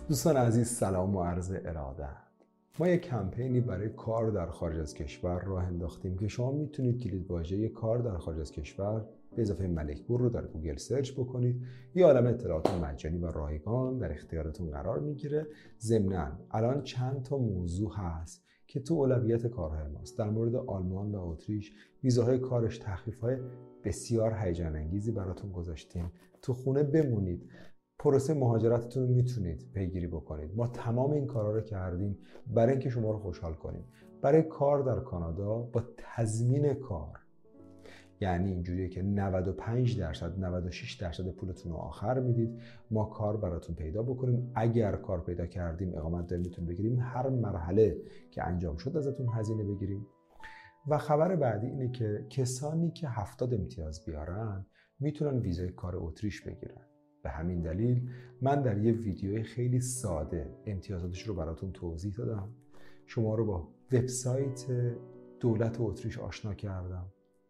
دوستان عزیز سلام و عرض ارادت. ما یک کمپینی برای کار در خارج از کشور راه انداختیم که شما میتونید کلیدواژه کار در خارج از کشور به اضافه ملک‌پور رو در گوگل سرچ بکنید. یه عالم اطلاعات مجانی و رایگان در اختیارتون قرار میگیره. ضمناً الان چند تا موضوع هست که تو اولویت کارهای ماست. در مورد آلمان و اتریش ویزاهای کارش تخفیف‌های بسیار هیجان انگیزی براتون گذاشتیم. تو خونه بمونید، پروسه مهاجرتتون رو میتونید پیگیری بکنید. ما تمام این کارا رو کردیم برای اینکه شما رو خوشحال کنیم. برای کار در کانادا با تضمین کار، یعنی اینجوریه که 95% 96% پولتون رو آخر میدید، ما کار براتون پیدا بکنیم. اگر کار پیدا کردیم اقامت دائم میتونیم بگیریم، هر مرحله که انجام شد ازتون هزینه بگیریم. و خبر بعدی اینه که کسانی که 70 امتیاز بیارن میتونن ویزای کار اتریش بگیرن. به همین دلیل من در یه ویدیوی خیلی ساده امتیازاتش رو براتون توضیح دادم. شما رو با وبسایت دولت اتریش آشنا کردم.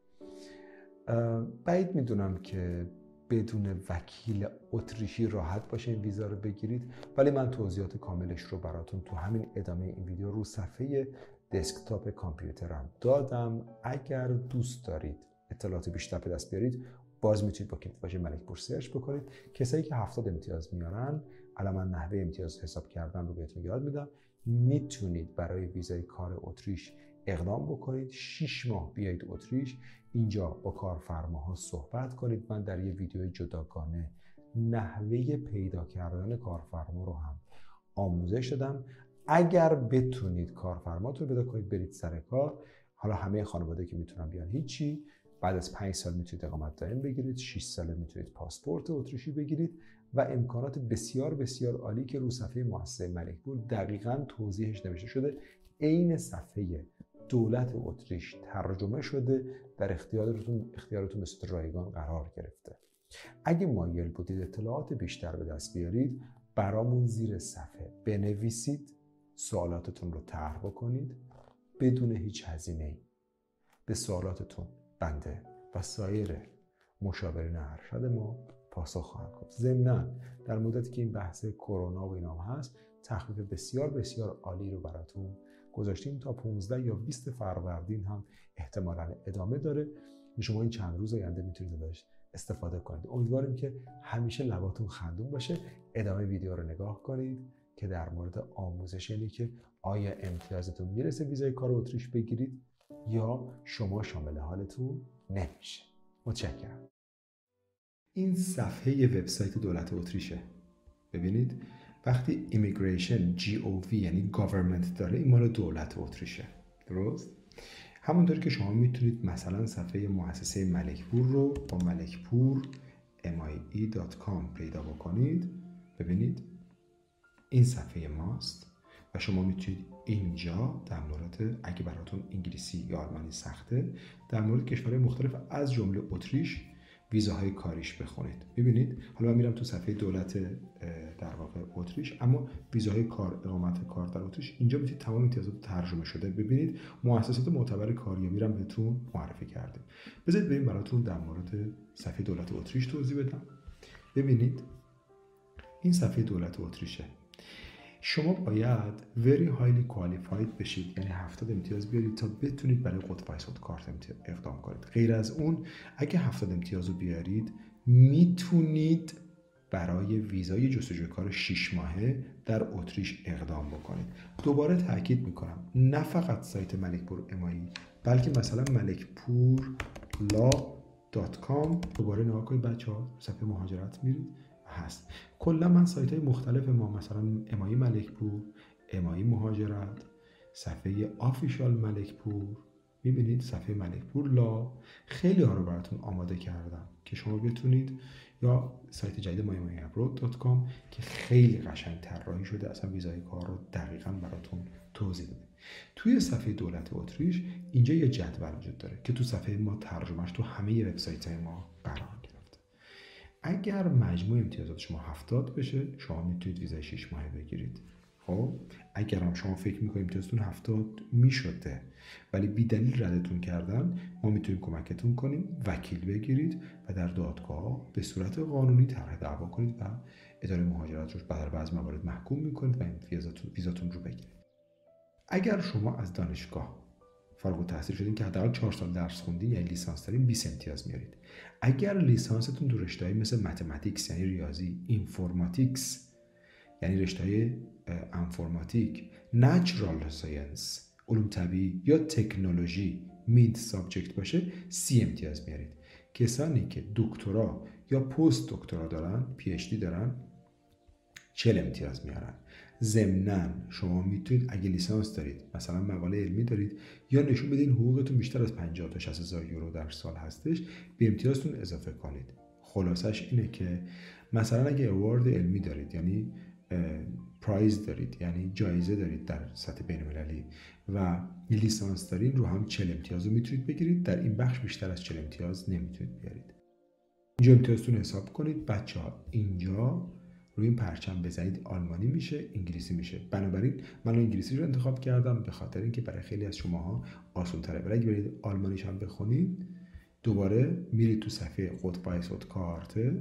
بعید میدونم که بدون وکیل اتریشی راحت باشه این ویزا رو بگیرید، ولی من توضیحات کاملش رو براتون تو همین ادامه این ویدیو رو صفحه دسکتاپ کامپیوترم دادم. اگر دوست دارید اطلاعات بیشتر به دست بیارید، باز میتونید با کلیدواژه ملک‌پور سرچ بکنید. کسایی که 70 امتیاز میارن، الان من نحوه امتیاز حساب کردن رو بهتون یاد میدم. میتونید برای ویزای کار اتریش اقدام بکنید. 6 ماه بیایید اتریش، اینجا با کارفرماها صحبت کنید. من در یه ویدیو جداگانه نحوه پیدا کردن کارفرما رو هم آموزش دادم. اگر بتونید کارفرماتون رو پیدا کنید، برید سر کار. حالا همه خانواده که میتونن بیان هیچی، بعد از 5 سال میتونید اقامت دائم بگیرید، 6 ساله میتونید پاسپورت اتریشی بگیرید و امکانات بسیار بسیار عالی که رو صفحه مؤسسه ملک‌پور دقیقاً توضیحش نوشته شده، عین صفحه دولت اتریش ترجمه شده، در اختیارتون به صورت رایگان قرار گرفته. اگه مایل بودید اطلاعات بیشتر به دست بیارید، برامون زیر صفحه بنویسید، سوالاتتون رو طرح بکنید. بدون هیچ هزینه‌ای به سوالاتتون بنده و سایر مشاورین ارشد ما پاسخ خواهند گفت. ضمناً در مدتی که این بحث کرونا و اینا هست، تخفیف بسیار بسیار عالی رو براتون گذاشتیم. تا 15 یا 20 فروردین هم احتمالاً ادامه داره. شما این چند روز آینده میتونید ازش استفاده کنید. امیدواریم که همیشه لباتون خندون باشه. ادامه ویدیو رو نگاه کنید که در مورد آموزش، یعنی که آیا امتیازتون میرسه ویزای کار اتریش بگیرید یا شما شامل حالتون نمیشه. متشکرم. این صفحه وبسایت دولت اتریشه. ببینید وقتی immigration GOV یعنی government داره، این مال دولت اتریشه. درست؟ همونطور که شما میتونید مثلا صفحه مؤسسه ملک‌پور رو با ملک‌پور MIE.com پیدا بکنید. ببینید این صفحه ماست و شما میتونید اینجا در مورد، اگه براتون انگلیسی یا آلمانی سخته، در مورد کشورهای مختلف از جمله اتریش ویزاهای کاریش بخونید. ببینید حالا من میرم تو صفحه دولت در واقع اتریش، اما ویزاهای کار، اقامت کار در اتریش، اینجا میتونید تمام امتیازات ترجمه شده ببینید. مؤسسات معتبر کاریابی رو بهتون معرفی کردیم. بذارید بریم براتون در مورد صفحه دولت اتریش توضیح بدم. ببینید این صفحه دولت اتریشه. شما باید very highly qualified بشید، یعنی 70 امتیاز بیارید تا بتونید برای قطب کارت اقدام کنید. غیر از اون اگه 70 امتیاز رو بیارید، میتونید برای ویزای جستجوی کار 6 ماهه در اتریش اقدام بکنید. دوباره تاکید میکنم، نه فقط سایت ملک‌پور MIE، بلکه مثلا ملک‌پورلا.com. دوباره نگاه کنید بچه‌ها، صفحه مهاجرت میرید هست. کلا من سایت های مختلف ما، مثلا MIE ملک‌پور، MIE مهاجرت، صفحه آفیشال ملک‌پور، میبینید صفحه ملک‌پور لا، خیلی ها رو براتون آماده کردم که شما بتونید، یا سایت جدید ما MIEabroad.com که خیلی قشنگ طراحی شده، اصلا ویزای کار رو دقیقاً براتون توضیح داده. توی صفحه دولت اتریش اینجا یه جدول وجود داره که تو صفحه ما ترجمهش تو همه وبسایت‌های ما قرار گرفته. اگر مجموع امتیازات شما 70 بشه، شما میتونید ویزای 6 ماهه بگیرید. خب اگر هم شما فکر میکنید امتیازتون 70 میشده ولی بی دلیل ردتون کردن، ما میتونیم کمکتون کنیم، وکیل بگیرید و در دادگاه به صورت قانونی طرح دعوا کنید و اداره مهاجرت رو در بعضی موارد محکوم میکنید و ویزاتون رو بگیرید. اگر شما از دانشگاه فارغ التحصیل شدین که حداقل 4 سال درس خوندین یعنی لیسانس دارین، 20 امتیاز میارید. اگر لیسانستون تو رشته‌های مثل متمتیکس یعنی ریاضی، اینفورماتیکس یعنی رشته‌های انفورماتیک، نچرال ساینس علوم طبیعی یا تکنولوژی مید سابجکت باشه 30 امتیاز میارید. کسانی که دکترا یا پست دکترا دارن، پی اچ دی دارن 40 امتیاز میارن. ضمناً شما میتونید اگه لیسانس دارید، مثلا مقاله علمی دارید یا نشون بدین حقوقتون بیشتر از 50 تا 60 هزار یورو در سال هستش، به امتیازتون اضافه کنید. خلاصش اینه که مثلا اگه اوارد علمی دارید یعنی پرایز دارید یعنی جایزه دارید در سطح بین‌المللی و لیسانس دارین، رو هم 40 امتیاز رو میتونید بگیرید. در این بخش بیشتر از 40 امتیاز نمیتونید بیارید. اینجا امتیازتون حساب کنید بچه‌ها. اینجا روی این پرچم بزنید آلمانی میشه، انگلیسی میشه. بنابراین من انگلیسی رو انتخاب کردم به خاطر اینکه برای خیلی از شماها آسان‌تره. ولی اگه برید آلمانیش هم بخونید دوباره میرید تو صفحه قطبایسوت کارته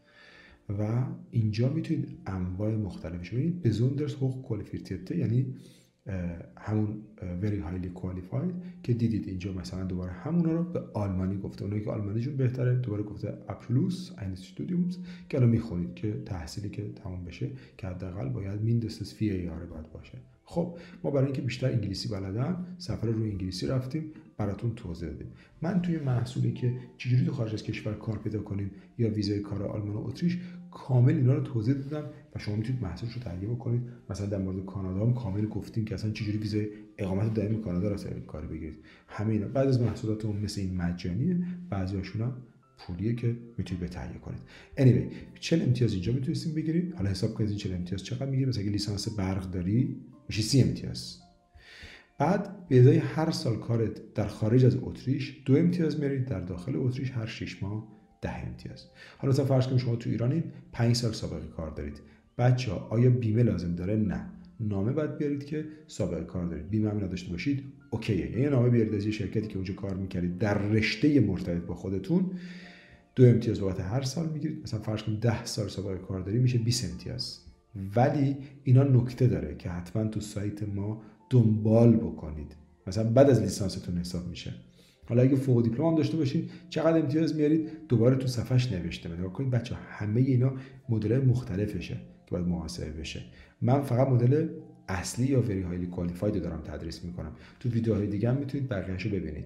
و اینجا میتونید انواع مختلفش ببینید. besonders hochqualifizierte یعنی همون very highly qualified که دیدید اینجا مثلا دوباره همونا رو به آلمانی گفته. اونایی که آلمانیشون بهتره دوباره گفته Abschluss eines Studiums که الان میخونید که تحصیلی که تمام بشه که حداقل باید mindestens 4 Jahre باید باشه. خب ما برای اینکه بیشتر انگلیسی بلدن سفر روی انگلیسی رفتیم براتون توضیح دادیم. من توی محصولی که چجوری تو خارج از کشور کار پیدا کنیم یا ویزای کار آلمان و اتریش کامل اینا رو توضیح دادم و شما میتونید محصولش رو تهیه بکنید. مثلا در مورد کانادا هم کامل گفتیم که اصلا چجوری ویزای اقامت دائمی کانادا رو کار بگیرید. همه اینا بعد از محصولاتمون مثل این مجانیه، بعضیاشون هم پولیه که میتونید تهیه کنید. anyway 40 امتیاز اینجا میتونید بگیرید. حالا حساب کنید این 40 امتیاز چقدر میگیره. مثلا اگه لیسانس برق داری میشه 30 امتیاز. بعد به ازای هر سال کارت در خارج از اتریش 2 امتیاز میارید، در داخل اتریش هر 6 ماه 10 امتیاز. حالا مثلا فرض کنید شما تو ایرانید 5 سال سابقه کار دارید. بچه‌ها آیا بیمه لازم داره؟ نه. نامه باید بیارید که سابقه کار دارید. بیمه هم نداشته باشید اوکیه. یعنی نامه بیارید از یه شرکتی که اونجا کار می‌کردید در رشته مرتبط با خودتون 2 امتیاز بابت هر سال میگیرید. مثلا فرض کنید 10 سال سابقه کار داری میشه 20 امتیاز. ولی اینا نکته داره که حتما تو سایت ما دنبال بکنید. مثلا بعد از لیسانستون حساب میشه. حالا اگه فوق دیپلم هم داشته باشین چقدر امتیاز میارید دوباره تو صفحش نوشته. نگاه کنید بچه همه اینا مدل مختلفشه که باید محاسبه بشه. من فقط مدل اصلی یا very highly qualified دارم تدریس میکنم. تو ویدیوهای دیگه هم میتونید بقیه‌اشو ببینید.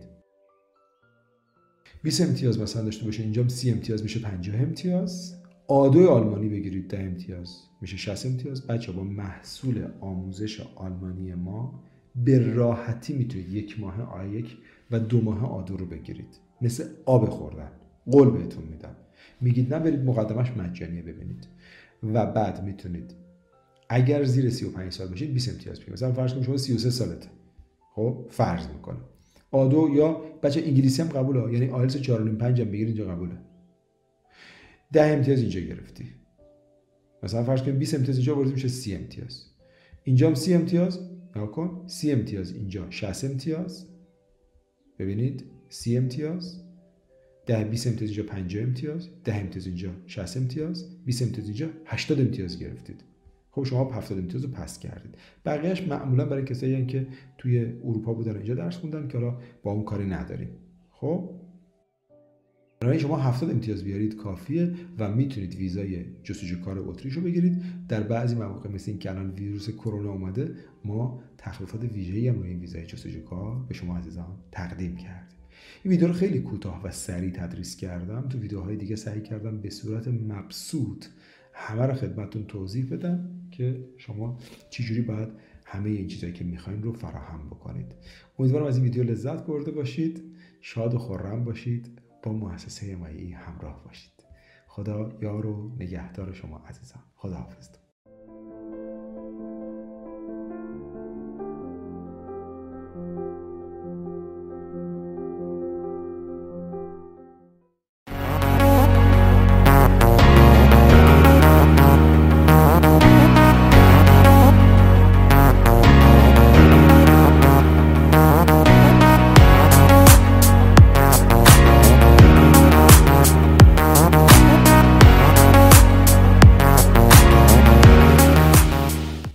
20 امتیاز مثلا داشته باشین اینجا 30 امتیاز میشه 50 امتیاز. A2 آلمانی بگیرید 10 امتیاز میشه 60 امتیاز. بچه با محصول آموزش آلمانی ما به راحتی میتونید 1 ماه A1 و 2 ماه A2 رو بگیرید. مثل آب خوردن. قول بهتون میدم. میگید نه برید مقدمش مجانیه ببینید. و بعد میتونید اگر زیر 35 سال باشید 20 امتیاز بگیرید. مثلا فرض کنید شما 33 سالته. خب فرض میکنم A2 یا بچه انگلیسی هم قبوله، یعنی آیلتس 4.5 هم بگیرید اینجا قبوله. 10 امتیاز اینجا گرفتی. مثلا فرض کنید 20 امتیاز اینجا آوردید میشه 30 امتیاز. اینجا هم 30 امتیاز نکن 30 امتیاز اینجا 60 امتیاز. ببینید 30 امتیاز 10 20 امتیاز اینجا 50 امتیاز 10 امتیاز اینجا 60 امتیاز 20 امتیاز اینجا 80 امتیاز گرفتید. خب شما 70 امتیاز رو پس کردید. بقیه‌اش معمولا برای کسایی که توی اروپا بودن اینجا درس خوندن که حالا با اون کاری نداریم. خب برای شما 70 امتیاز بیارید کافیه و میتونید ویزای جستجو کار اتریش رو بگیرید. در بعضی مواقع مثل این که الان ویروس کرونا اومده ما تخفیفات ویژه‌ای هم روی این ویزای جستجو کار به شما عزیزان تقدیم کردیم. این ویدیو رو خیلی کوتاه و سریع تدریس کردم. تو ویدیوهای دیگه سعی کردم به صورت مبسوط همه رو خدمتتون توضیح بدم که شما چجوری باید همه این چیزایی که میخواین رو فراهم بکنید. امیدوارم از این ویدیو لذت برده باشید. شاد و خرم باشید. با مؤسسه MIE همراه باشید. خدا یار و نگهدار شما عزیزان. خداحافظ.